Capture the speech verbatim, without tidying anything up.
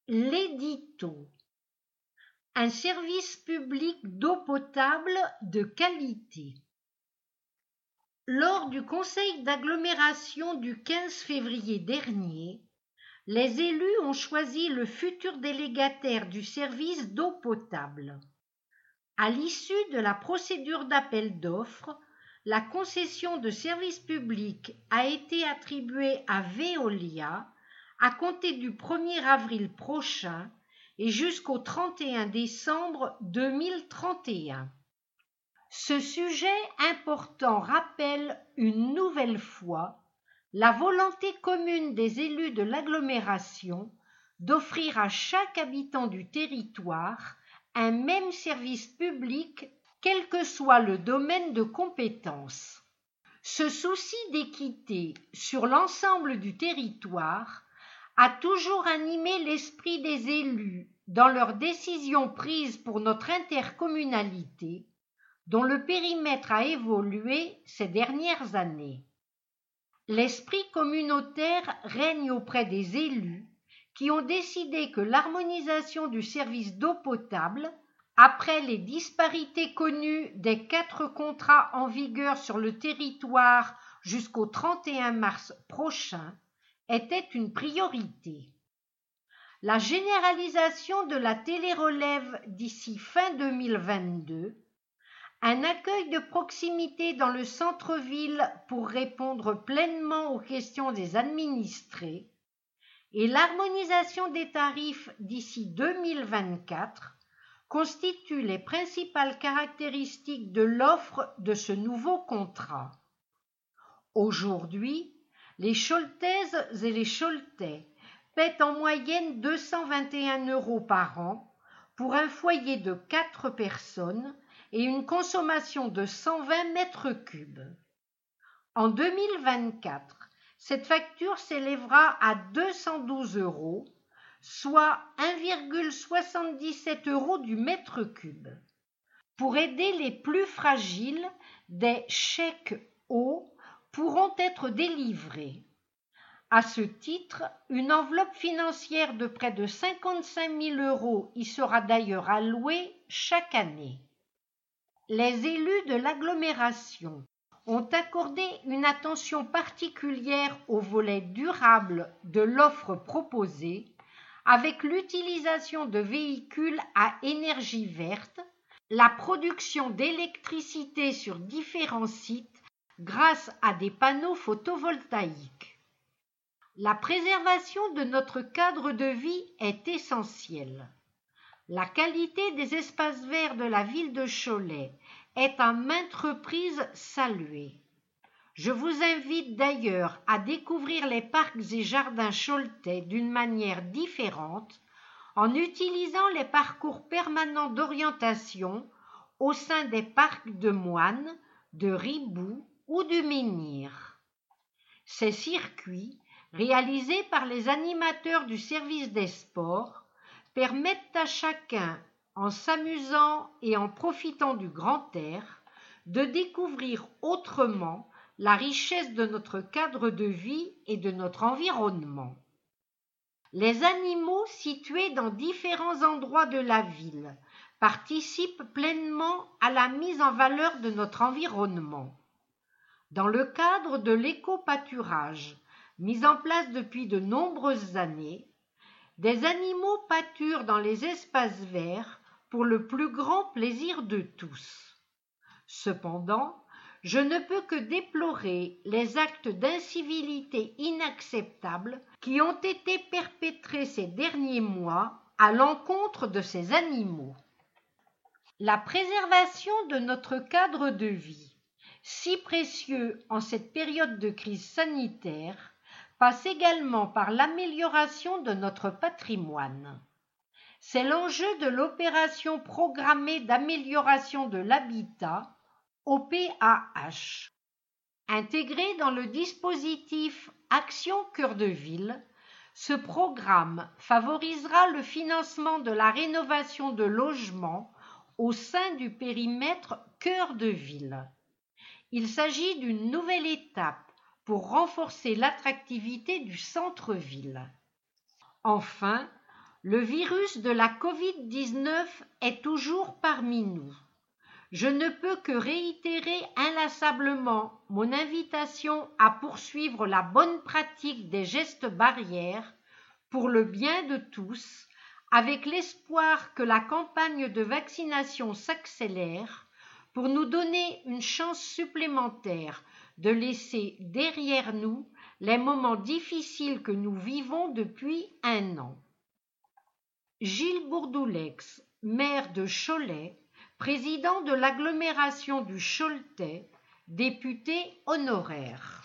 L'édito. Un service public d'eau potable de qualité. Lors du conseil d'agglomération du quinze février dernier, les élus ont choisi le futur délégataire du service d'eau potable. À l'issue de la procédure d'appel d'offres, la concession de service public a été attribuée à Veolia à compter du premier avril prochain et jusqu'au trente et un décembre deux mille trente et un. Ce sujet important rappelle une nouvelle fois la volonté commune des élus de l'agglomération d'offrir à chaque habitant du territoire un même service public, quel que soit le domaine de compétence. Ce souci d'équité sur l'ensemble du territoire a toujours animé l'esprit des élus dans leurs décisions prises pour notre intercommunalité, dont le périmètre a évolué ces dernières années. L'esprit communautaire règne auprès des élus qui ont décidé que l'harmonisation du service d'eau potable, après les disparités connues des quatre contrats en vigueur sur le territoire jusqu'au trente et un mars prochain, était une priorité. La généralisation de la télérelève d'ici fin deux mille vingt-deux, un accueil de proximité dans le centre-ville pour répondre pleinement aux questions des administrés et l'harmonisation des tarifs d'ici deux mille vingt-quatre constituent les principales caractéristiques de l'offre de ce nouveau contrat. Aujourd'hui, les Chaultaises et les Chaultais paient en moyenne deux cent vingt et un euros par an pour un foyer de quatre personnes et une consommation de cent vingt mètres cubes. En deux mille vingt-quatre, cette facture s'élèvera à deux cent douze euros, soit un virgule soixante-dix-sept euros du mètre cube. Pour aider les plus fragiles, des chèques eau pourront être délivrés. À ce titre, une enveloppe financière de près de cinquante-cinq mille euros y sera d'ailleurs allouée chaque année. Les élus de l'agglomération ont accordé une attention particulière au volet durable de l'offre proposée, avec l'utilisation de véhicules à énergie verte, la production d'électricité sur différents sites grâce à des panneaux photovoltaïques. La préservation de notre cadre de vie est essentielle. La qualité des espaces verts de la ville de Cholet est à maintes reprises saluée. Je vous invite d'ailleurs à découvrir les parcs et jardins choletais d'une manière différente en utilisant les parcours permanents d'orientation au sein des parcs de Moine, de Ribou ou du Menhir. Ces circuits, réalisés par les animateurs du service des sports, permettent à chacun, en s'amusant et en profitant du grand air, de découvrir autrement la richesse de notre cadre de vie et de notre environnement. Les animaux situés dans différents endroits de la ville participent pleinement à la mise en valeur de notre environnement. Dans le cadre de l'éco-pâturage, mis en place depuis de nombreuses années, des animaux pâturent dans les espaces verts pour le plus grand plaisir de tous. Cependant, je ne peux que déplorer les actes d'incivilité inacceptables qui ont été perpétrés ces derniers mois à l'encontre de ces animaux. La préservation de notre cadre de vie, si précieux en cette période de crise sanitaire, passe également par l'amélioration de notre patrimoine. C'est l'enjeu de l'opération programmée d'amélioration de l'habitat, O P A H. Intégré dans le dispositif Action Cœur de Ville, ce programme favorisera le financement de la rénovation de logements au sein du périmètre Cœur de Ville. Il s'agit d'une nouvelle étape pour renforcer l'attractivité du centre-ville. Enfin, Le virus de la covid dix-neuf est toujours parmi nous. Je ne peux que réitérer inlassablement mon invitation à poursuivre la bonne pratique des gestes barrières pour le bien de tous, avec l'espoir que la campagne de vaccination s'accélère pour nous donner une chance supplémentaire de laisser derrière nous les moments difficiles que nous vivons depuis un an. Gilles Bourdoulex, maire de Cholet, président de l'agglomération du Choletais, député honoraire.